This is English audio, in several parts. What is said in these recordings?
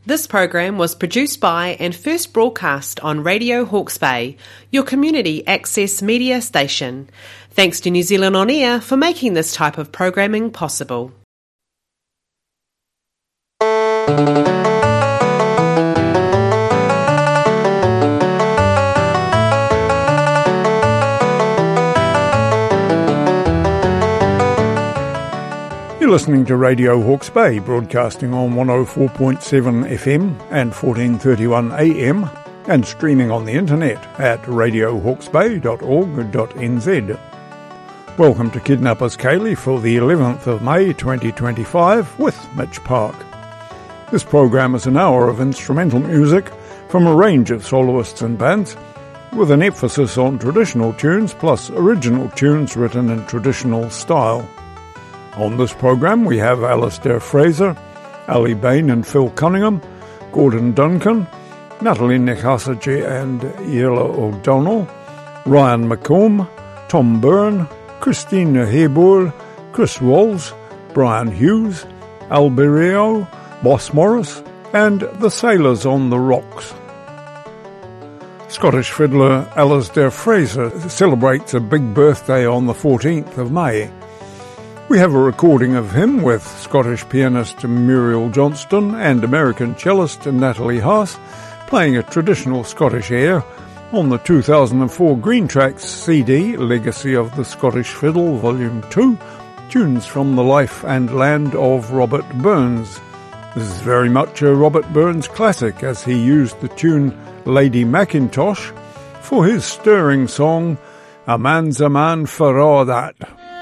This program was produced by and first broadcast on Radio Hawke's Bay, your community access media station. Thanks to New Zealand On Air for making this type of programming possible. You're listening to Radio Hawke's Bay, broadcasting on 104.7 FM and 1431 AM, and streaming on the internet at radiohawksbay.org.nz. Welcome to Kidnappers Kaylee for the 11th of May 2025 with Mitch Park. This program is an hour of instrumental music from a range of soloists and bands, with an emphasis on traditional tunes plus original tunes written in traditional style. On this program we have Alistair Fraser, Ali Bain and Phil Cunningham, Gordon Duncan, Natalie Nekasage and Iela O'Donnell, Ryan McComb, Tom Byrne, Christina Heboel, Chris Walls, Brian Hughes, Alberio, Boss Morris and the Sailors on the Rocks. Scottish fiddler Alistair Fraser celebrates a big birthday on the 14th of May. We have a recording of him with Scottish pianist Muriel Johnston and American cellist Natalie Haas playing a traditional Scottish air on the 2004 Green Tracks CD, Legacy of the Scottish Fiddle, Volume 2, Tunes from the Life and Land of Robert Burns. This is very much a Robert Burns classic, as he used the tune Lady Mackintosh for his stirring song A Man's a Man for A' That.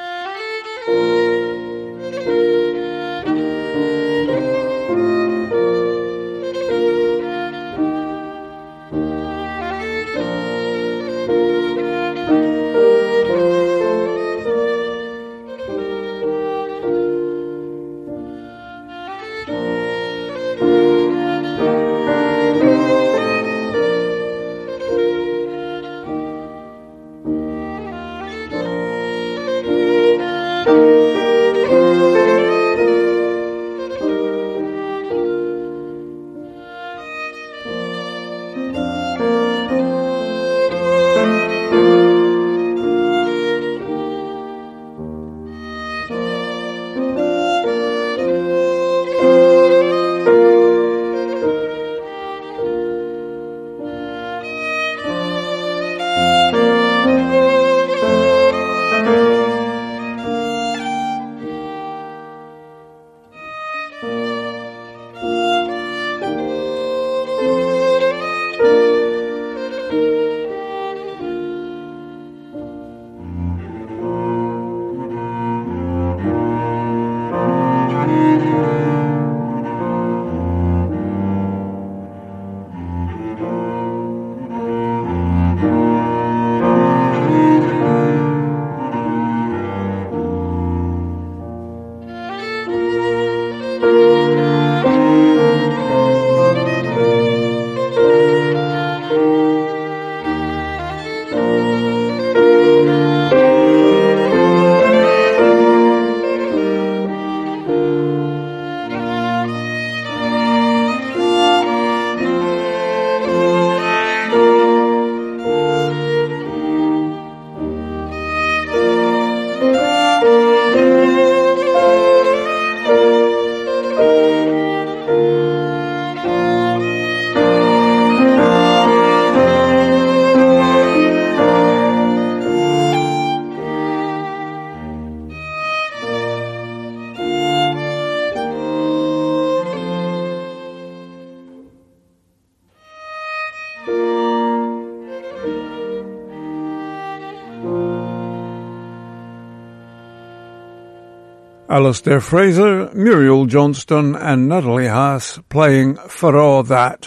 Alistair Fraser, Muriel Johnston and Natalie Haas playing For A' That.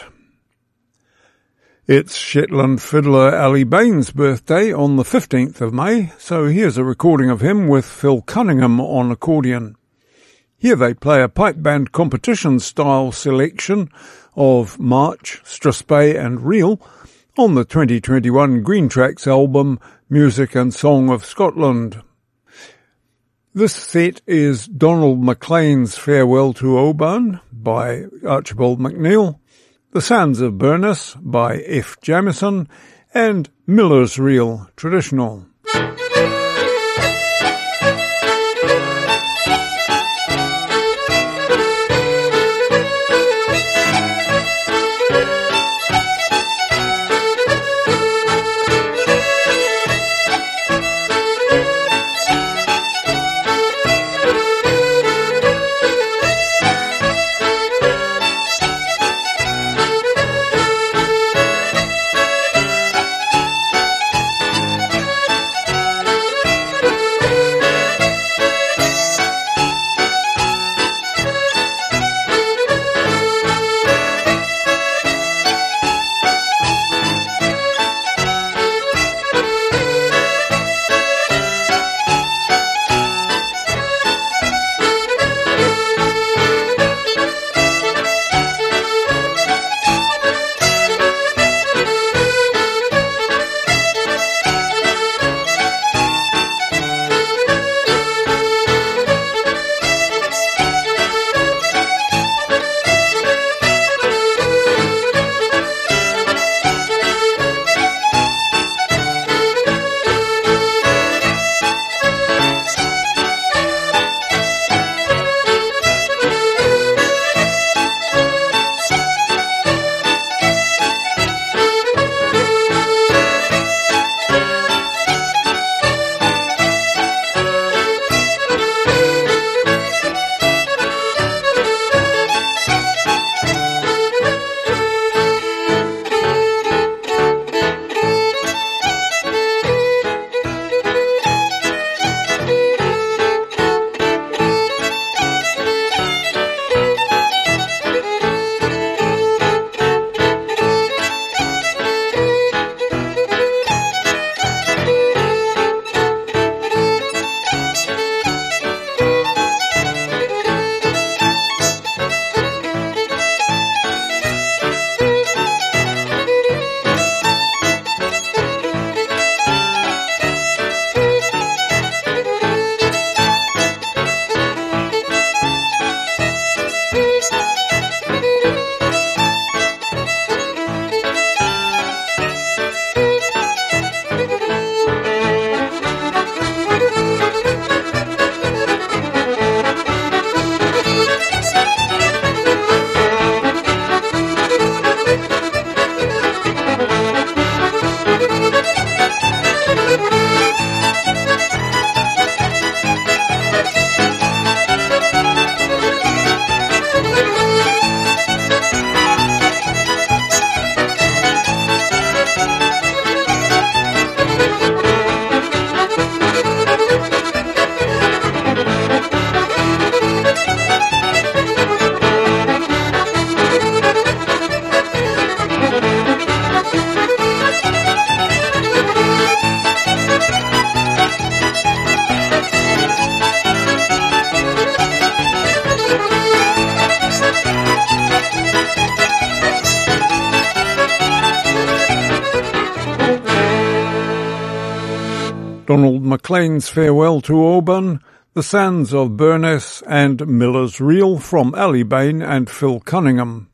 It's Shetland fiddler Ali Bain's birthday on the 15th of May, so here's a recording of him with Phil Cunningham on accordion. Here they play a pipe band competition-style selection of March, Strathspey and Reel on the 2021 Green Tracks album Music and Song of Scotland. This set is Donald McLean's Farewell to Oban by Archibald MacNeil, The Sands of Burness by F. Jamieson, and Miller's Reel Traditional. Donald McLean's Farewell to Oban, The Sands of Burness, and Miller's Reel from Ali Bain and Phil Cunningham.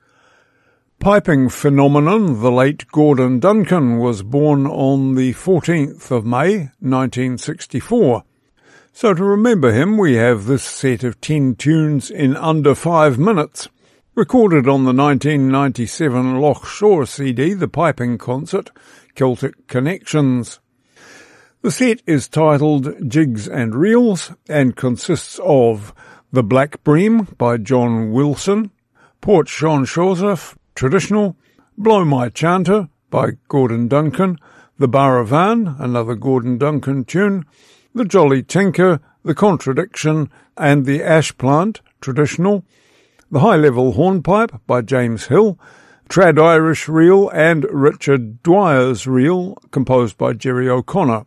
Piping phenomenon, the late Gordon Duncan was born on the 14th of May, 1964. So to remember him, we have this set of 10 tunes in under 5 minutes, recorded on the 1997 Loch Shore CD, The Piping Concert, Celtic Connections. The set is titled Jigs and Reels and consists of The Black Bream by John Wilson, Port Jean Joseph, Traditional, Blow My Chanter by Gordon Duncan, The Baravan, another Gordon Duncan tune, The Jolly Tinker, The Contradiction, and The Ash Plant, Traditional, The High Level Hornpipe by James Hill, Trad Irish Reel and Richard Dwyer's Reel, composed by Jerry O'Connor.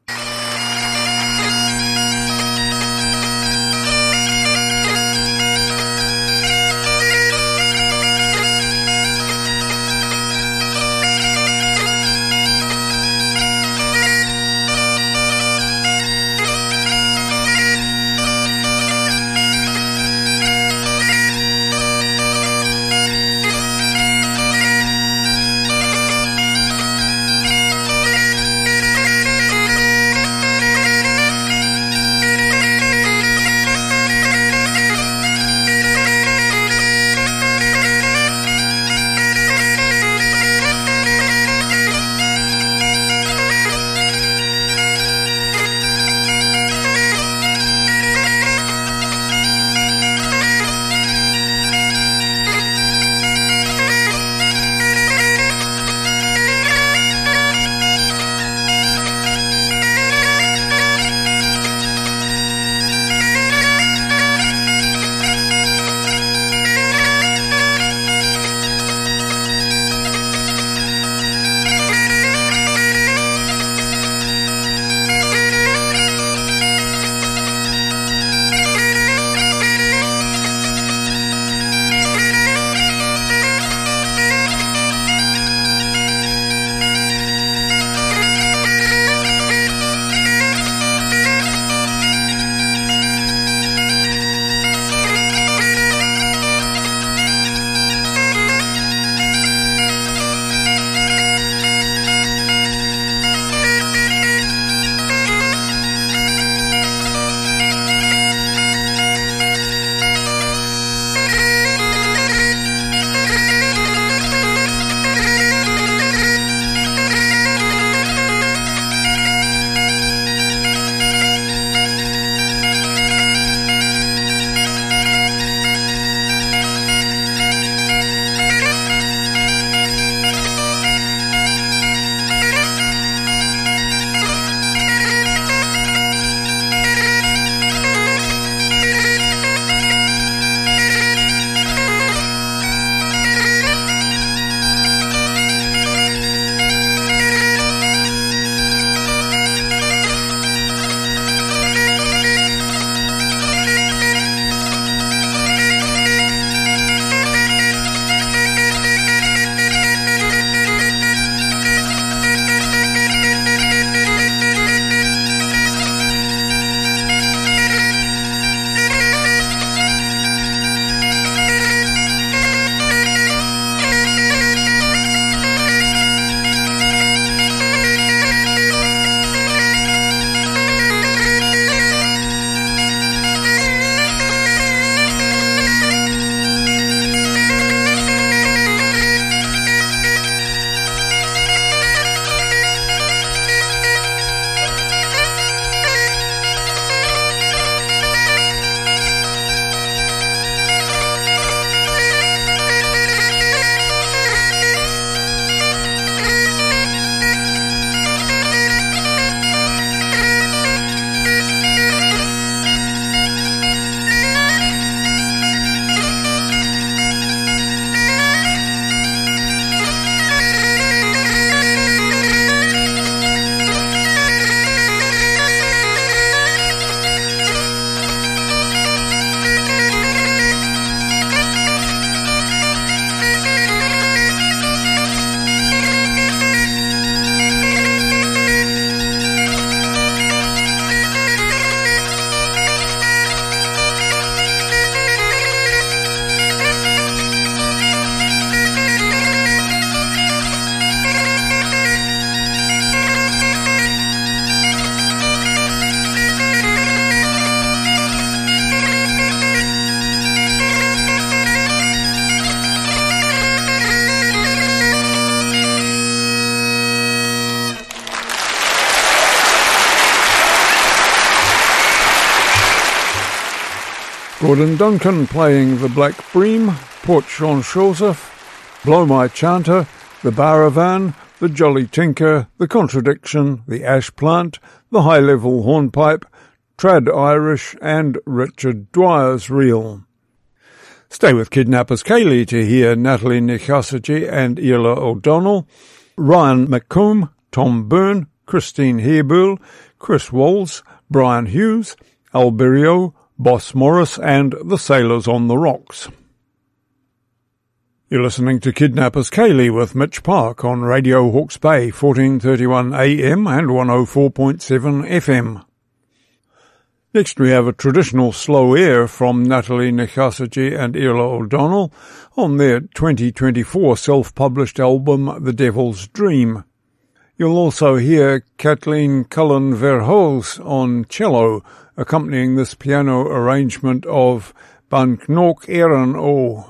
Gordon Duncan playing the Black Bream, Porch on Joseph, Blow My Chanter, the Baravan, the Jolly Tinker, the Contradiction, the Ash Plant, the High Level Hornpipe, Trad Irish and Richard Dwyer's Reel. Stay with Kidnappers Kaylee to hear Natalie Nikasagi and Ela O'Donnell, Ryan McComb, Tom Byrne, Christine Heerbull, Chris Walls, Brian Hughes, Alberio, Boss Morris and the Sailors on the Rocks. You're listening to Kidnappers Kaylee with Mitch Park on Radio Hawke's Bay, 1431 AM and 104.7 FM. Next we have a traditional slow air from Natalie Nikasagi and Ela O'Donnell on their 2024 self-published album The Devil's Dream. You'll also hear Kathleen Cullen Verhoes on cello, accompanying this piano arrangement of Ban Knock Eran O.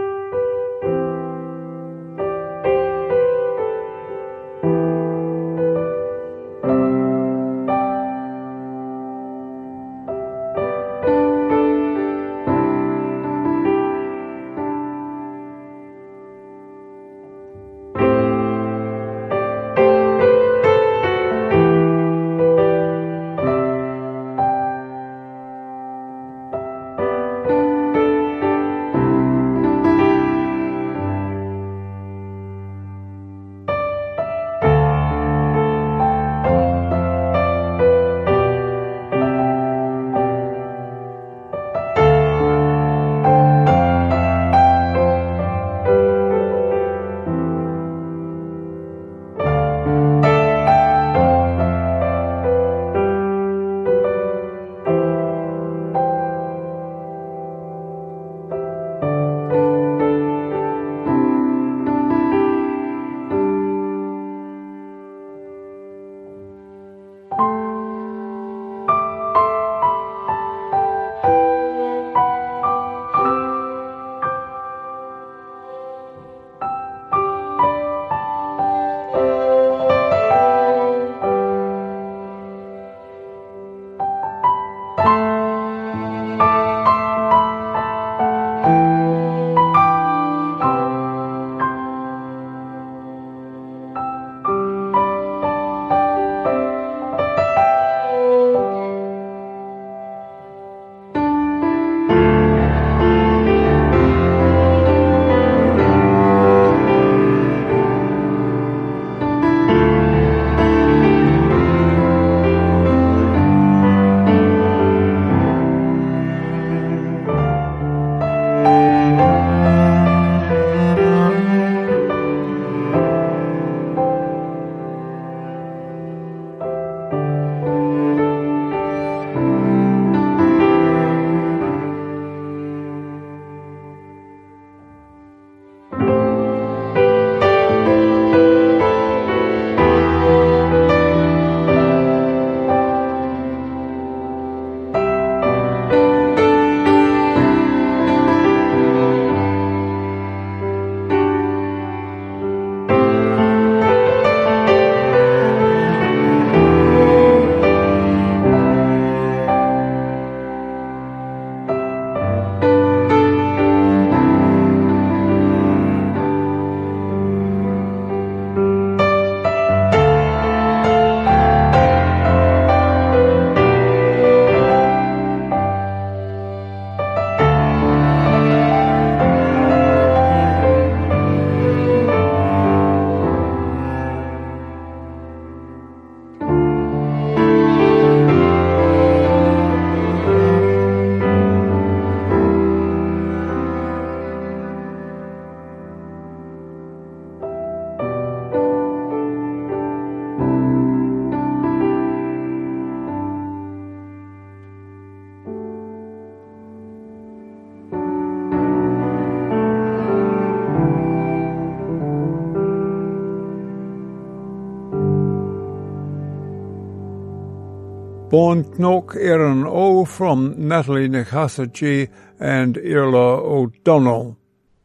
Born Knock Erin O from Natalie Nikasagi and Ela O'Donnell.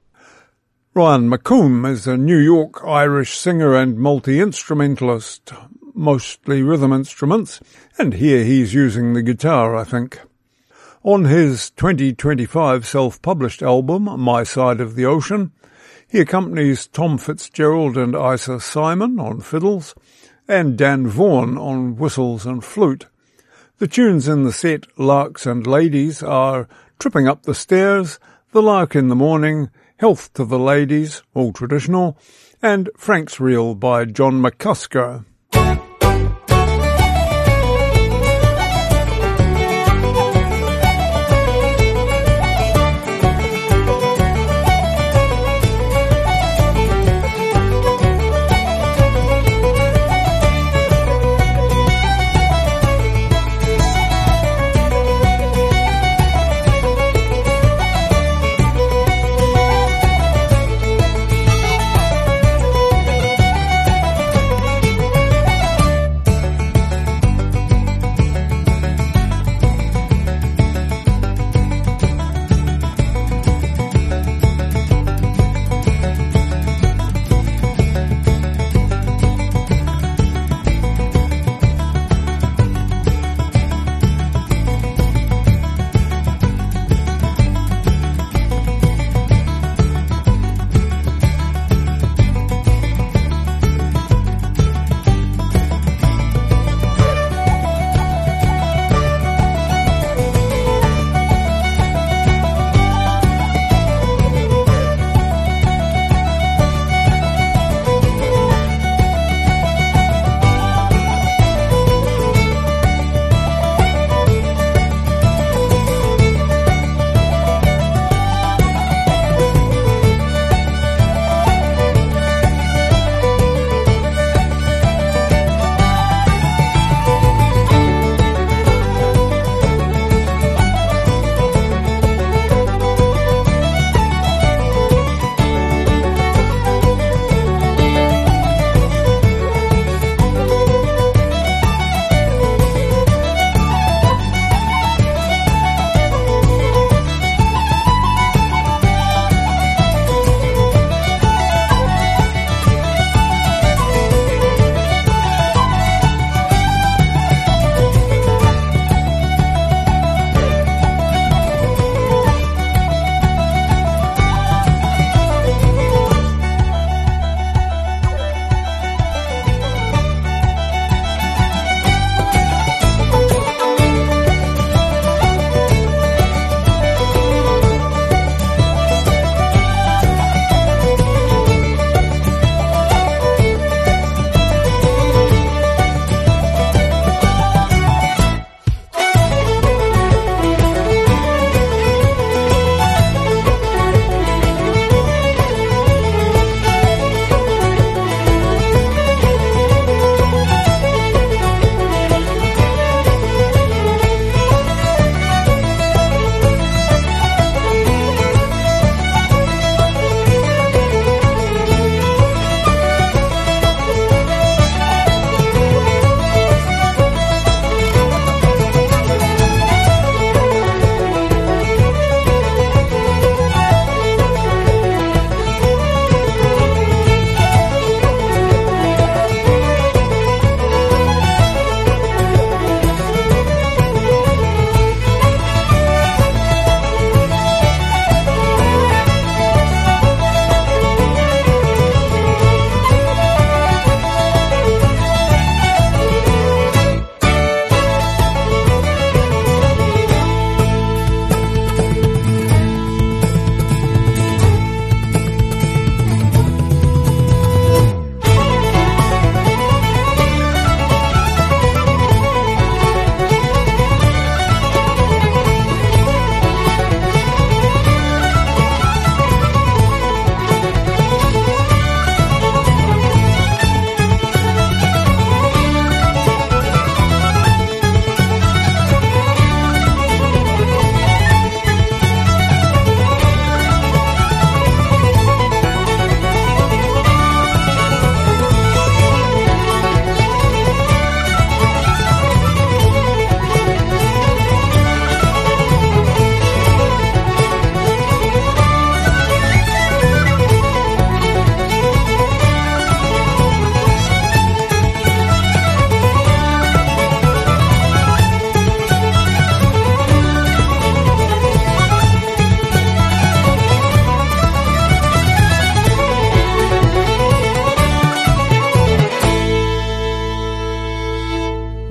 Ryan McComb is a New York Irish singer and multi-instrumentalist, mostly rhythm instruments, and here he's using the guitar, I think. On his 2025 self-published album, My Side of the Ocean, he accompanies Tom Fitzgerald and Isa Simon on fiddles and Dan Vaughan on whistles and flute. The tunes in the set, Larks and Ladies, are Tripping Up the Stairs, The Lark in the Morning, Health to the Ladies, all traditional, and Frank's Reel by John McCusker.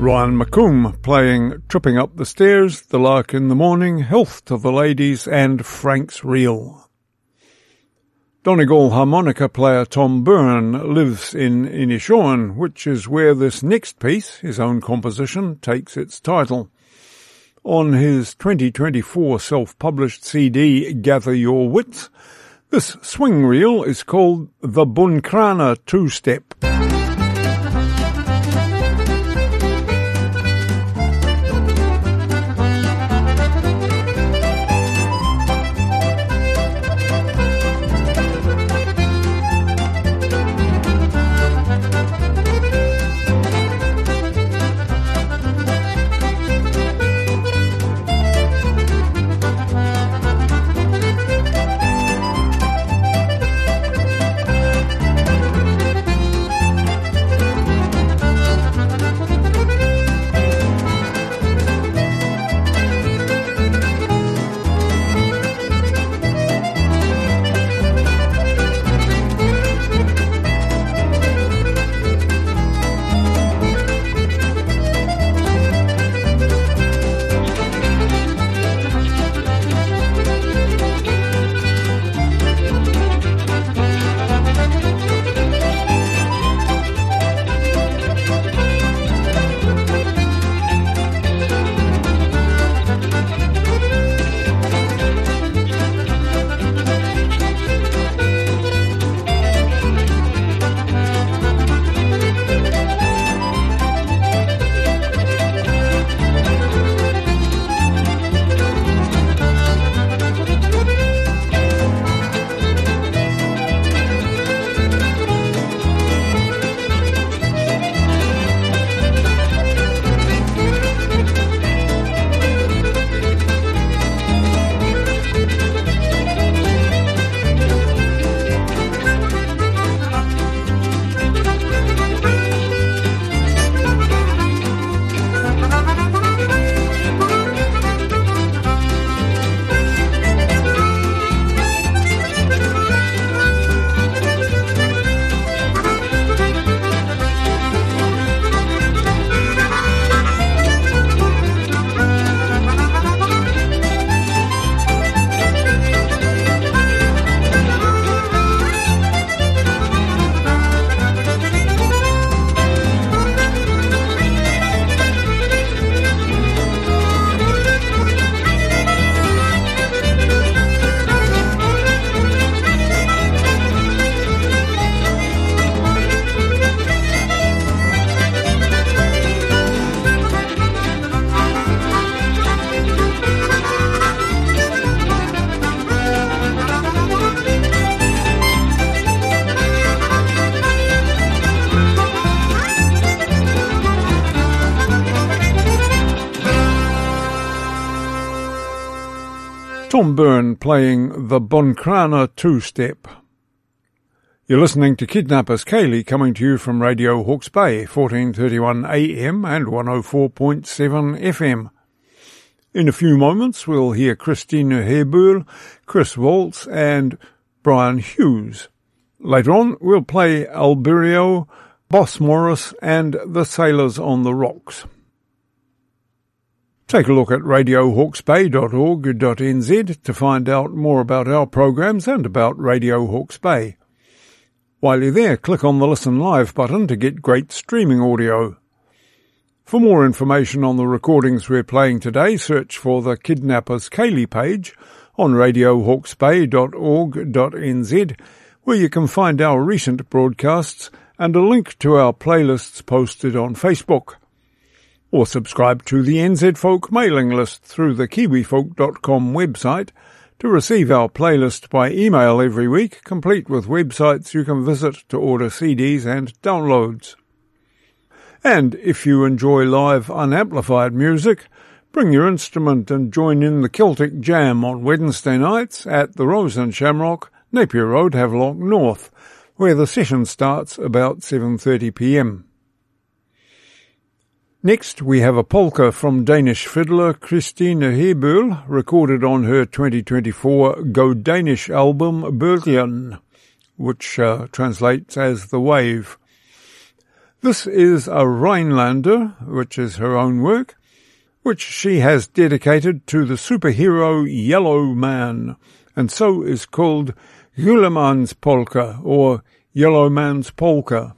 Ryan McComb playing Tripping Up the Stairs, The Lark in the Morning, Health to the Ladies and Frank's Reel. Donegal harmonica player Tom Byrne lives in Inishowen, which is where this next piece, his own composition, takes its title. On his 2024 self-published CD, Gather Your Wits, this swing reel is called the Bunkrana Two-Step. Tom Byrne playing the Bunkrana Two-Step. You're listening to Kidnappers Ceilidh, coming to you from Radio Hawke's Bay, 1431 AM and 104.7 FM. In a few moments we'll hear Christina Herbul, Chris Waltz and Brian Hughes. Later on we'll play Alberio, Boss Morris and the Sailors on the Rocks. Take a look at radiohawksbay.org.nz to find out more about our programs and about Radio Hawke's Bay. While you're there, click on the Listen Live button to get great streaming audio. For more information on the recordings we're playing today, search for the Kidnappers Ceilidh page on radiohawksbay.org.nz, where you can find our recent broadcasts and a link to our playlists posted on Facebook. Or subscribe to the NZ Folk mailing list through the kiwifolk.com website to receive our playlist by email every week, complete with websites you can visit to order CDs and downloads. And if you enjoy live unamplified music, bring your instrument and join in the Celtic Jam on Wednesday nights at the Rose and Shamrock, Napier Road, Havelock North, where the session starts about 7:30 p.m. Next, we have a polka from Danish fiddler Christina Herbul, recorded on her 2024 Go Danish album Bølgen, which translates as The Wave. This is a Rhinelander, which is her own work, which she has dedicated to the superhero Yellow Man, and so is called Huleman's Polka, or Yellow Man's Polka.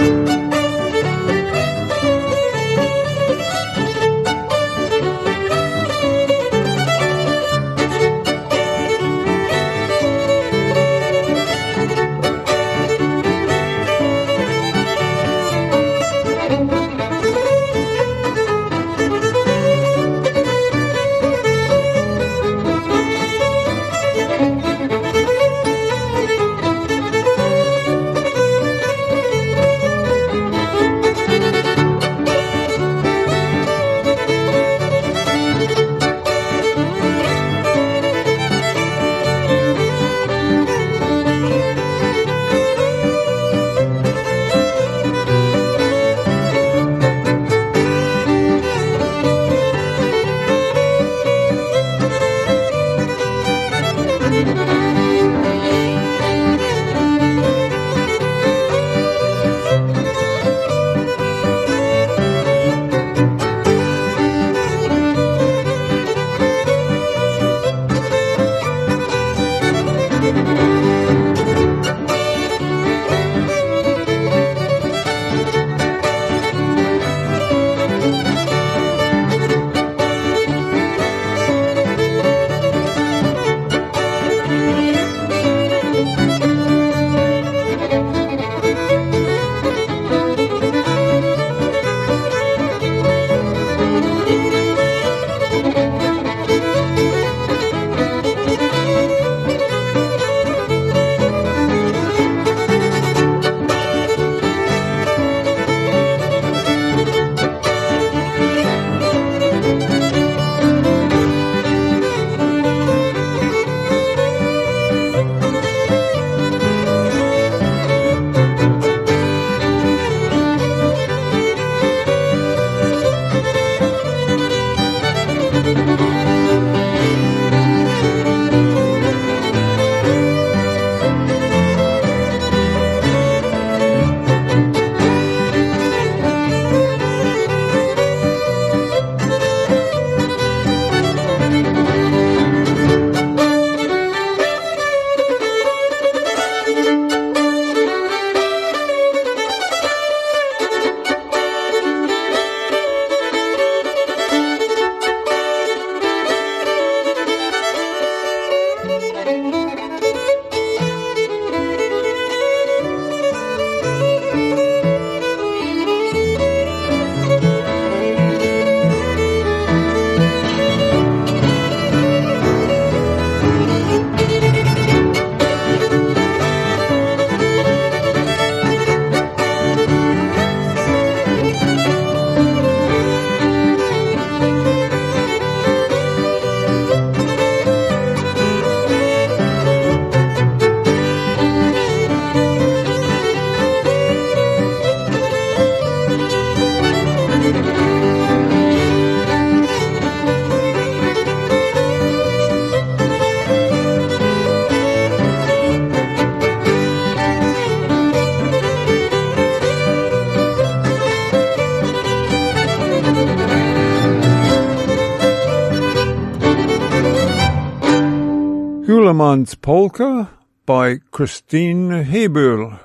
Huleman's Polka by Christine Hebel.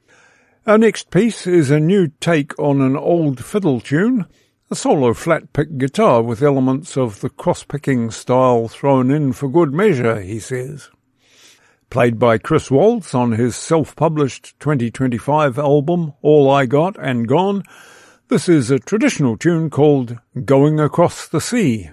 Our next piece is a new take on an old fiddle tune, a solo flat-pick guitar with elements of the cross-picking style thrown in for good measure, he says. Played by Chris Waltz on his self-published 2025 album All I Got and Gone, this is a traditional tune called Going Across the Sea.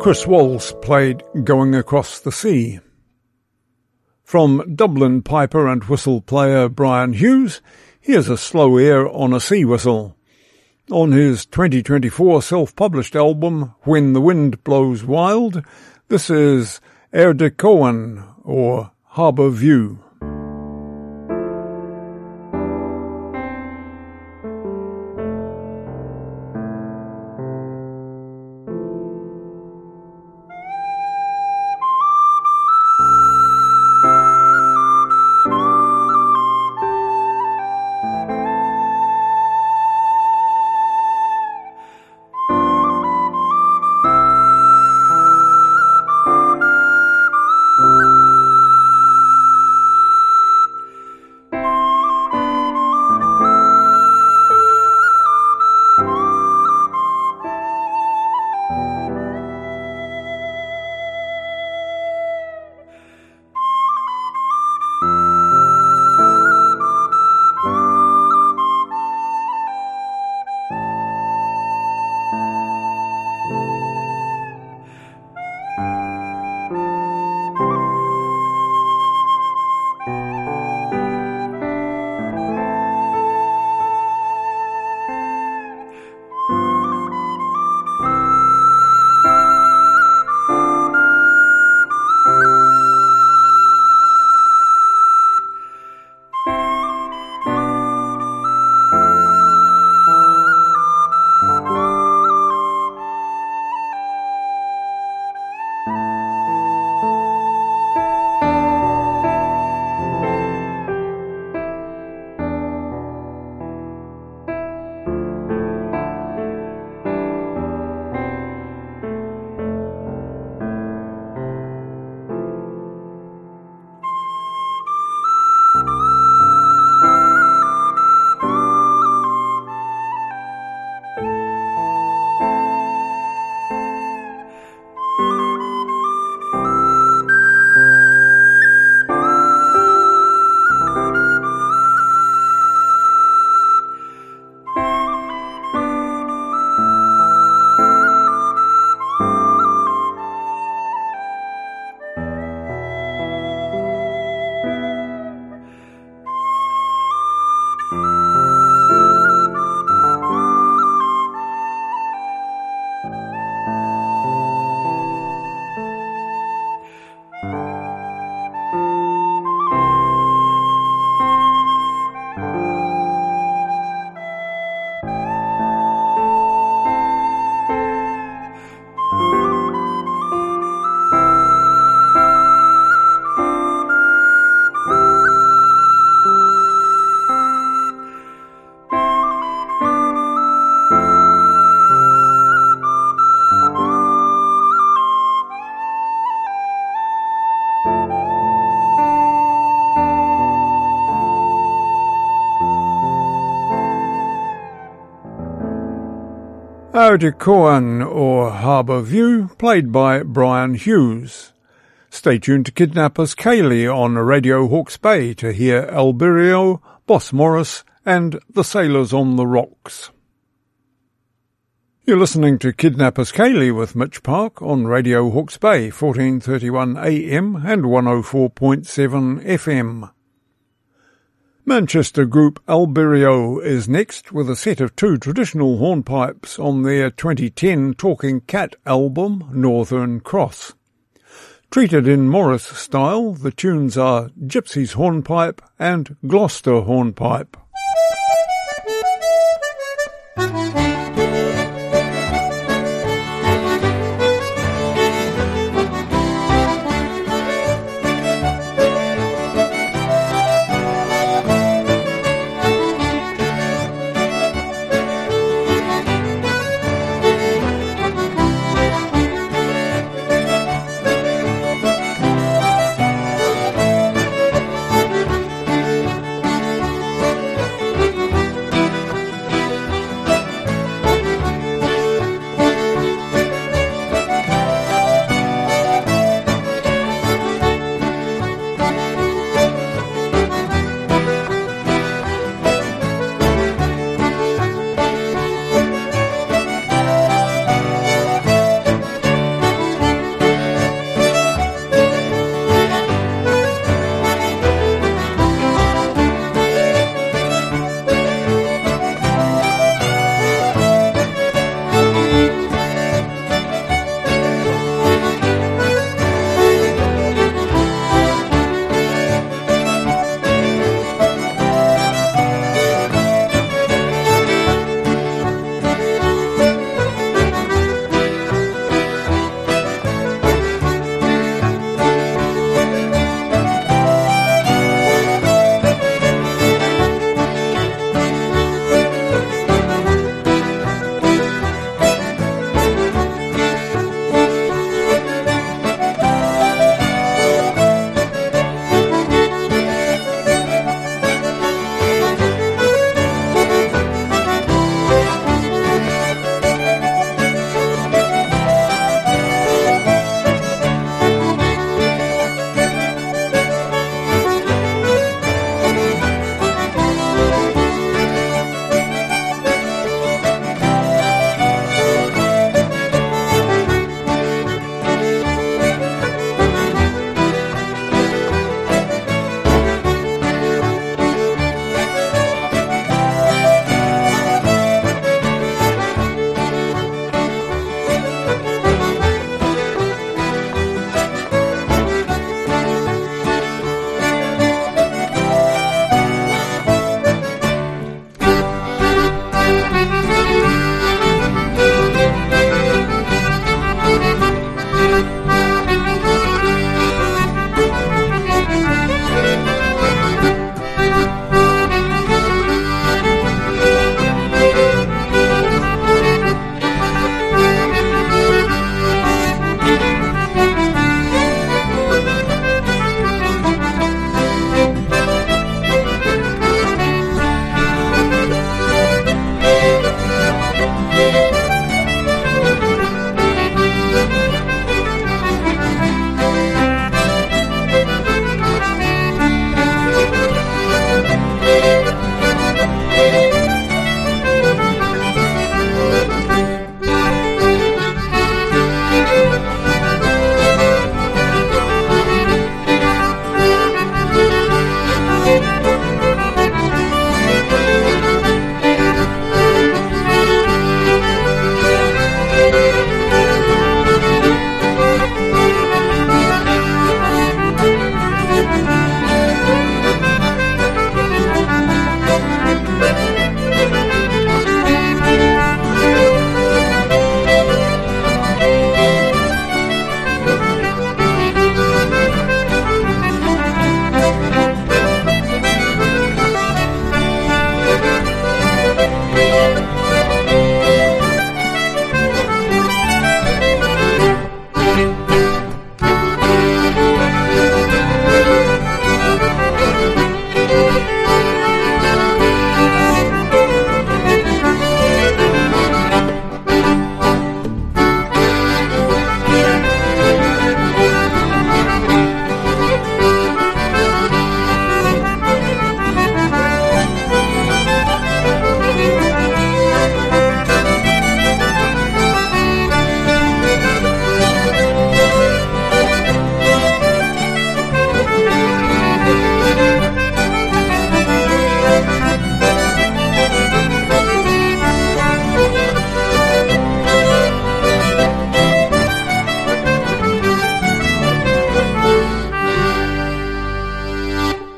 Chris Walls played Going Across the Sea. From Dublin piper and whistle player Brian Hughes, here's a slow air on a sea whistle. On his 2024 self-published album When the Wind Blows Wild, this is Air de Coan, or Harbour View. Air de Coan, or Harbour View, played by Brian Hughes. Stay tuned to Kidnappers Ceilidh on Radio Hawke's Bay to hear Albirio, Boss Morris and The Sailors on the Rocks. You're listening to Kidnappers Ceilidh with Mitch Park on Radio Hawke's Bay, 1431 AM and 104.7 FM. Manchester group Albirio is next with a set of two traditional hornpipes on their 2010 Talking Cat album, Northern Cross. Treated in Morris style, the tunes are Gypsy's Hornpipe and Gloucester Hornpipe.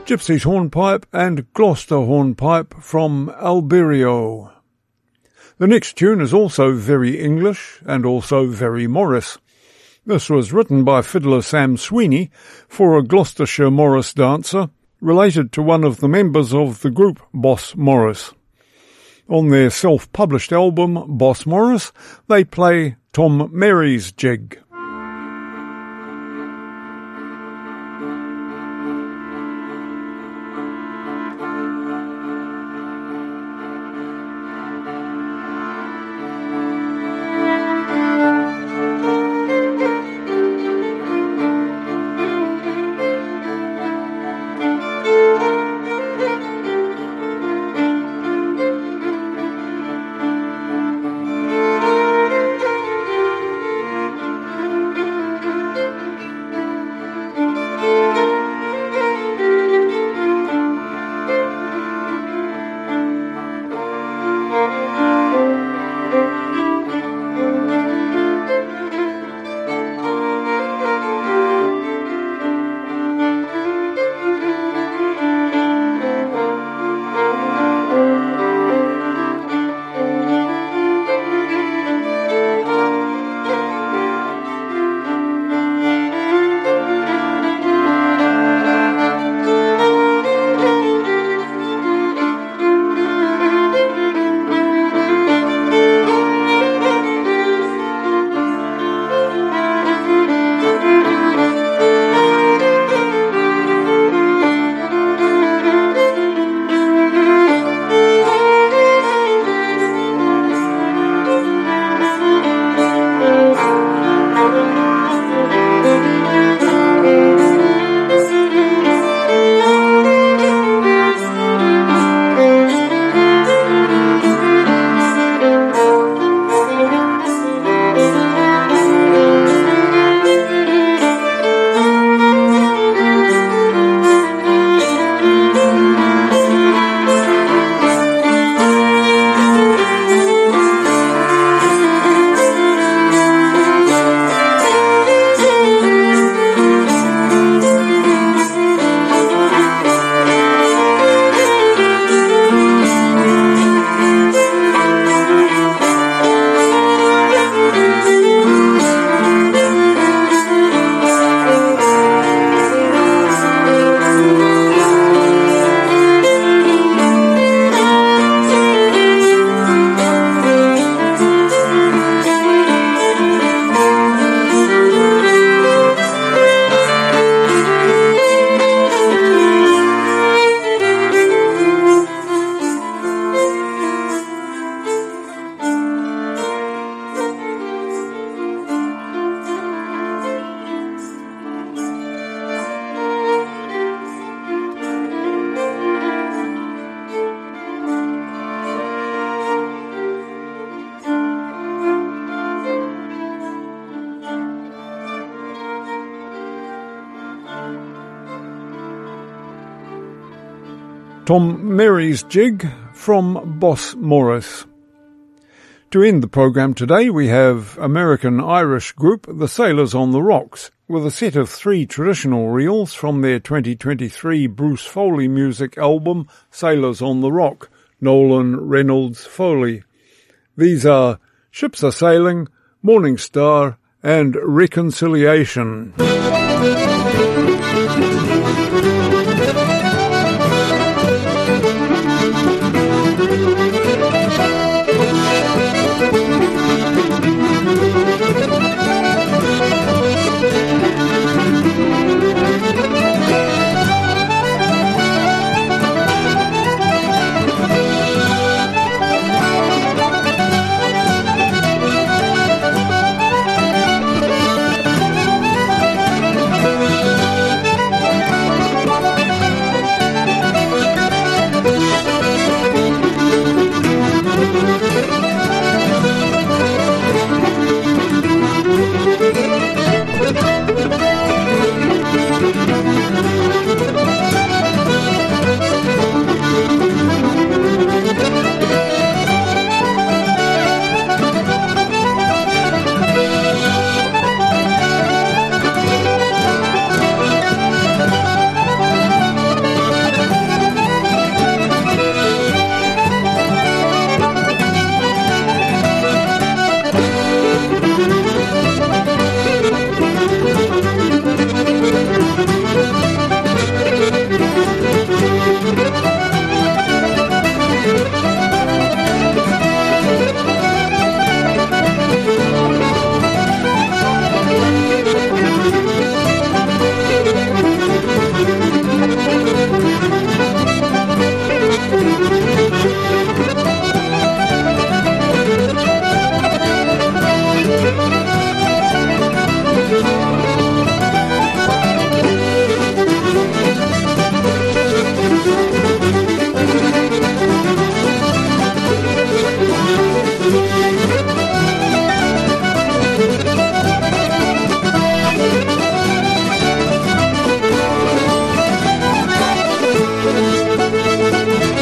Gypsy's Hornpipe and Gloucester Hornpipe from Alberio. The next tune is also very English and also very Morris. This was written by fiddler Sam Sweeney for a Gloucestershire Morris dancer related to one of the members of the group Boss Morris. On their self-published album Boss Morris, they play Tom Mary's Jig. Tom Mary's Jig from Boss Morris. To end the programme today, we have American-Irish group The Sailors on the Rocks, with a set of 3 traditional reels from their 2023 Bruce Foley music album Sailors on the Rock, Nolan Reynolds Foley. These are Ships Are Sailing, Morning Star and Reconciliation.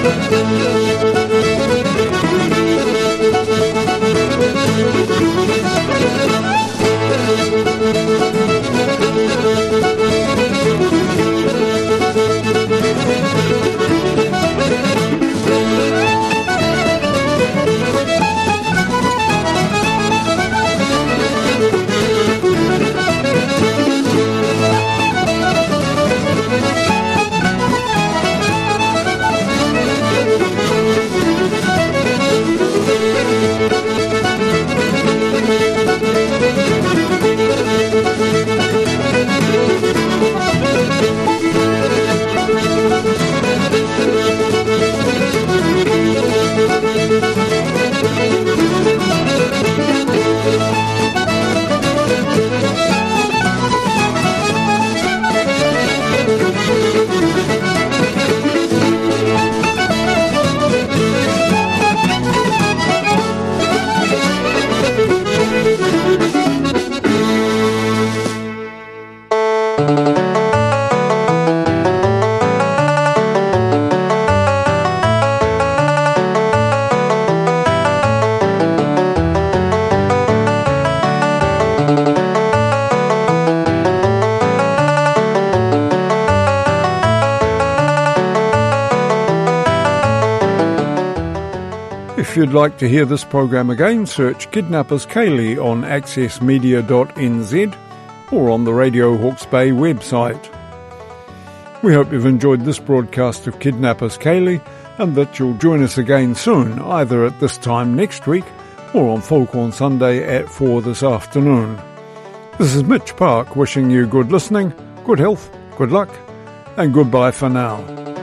If you'd like to hear this program again, search Kidnappers Kaylee on accessmedia.nz or on the Radio Hawke's Bay website. We hope you've enjoyed this broadcast of Kidnappers Kaylee and that you'll join us again soon, either at this time next week or on Folk on Sunday at 4 this afternoon. This is Mitch Park wishing you good listening, good health, good luck, and goodbye for now.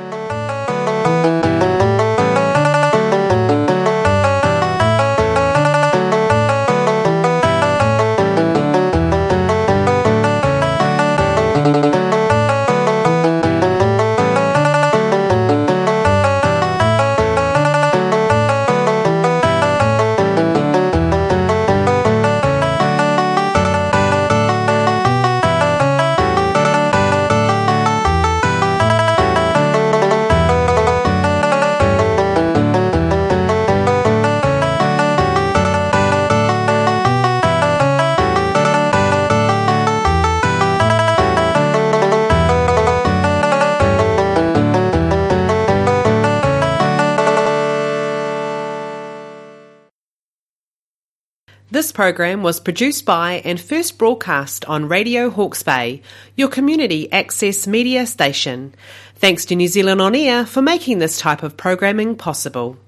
This program was produced by and first broadcast on Radio Hawke's Bay, your community access media station. Thanks to New Zealand On Air for making this type of programming possible.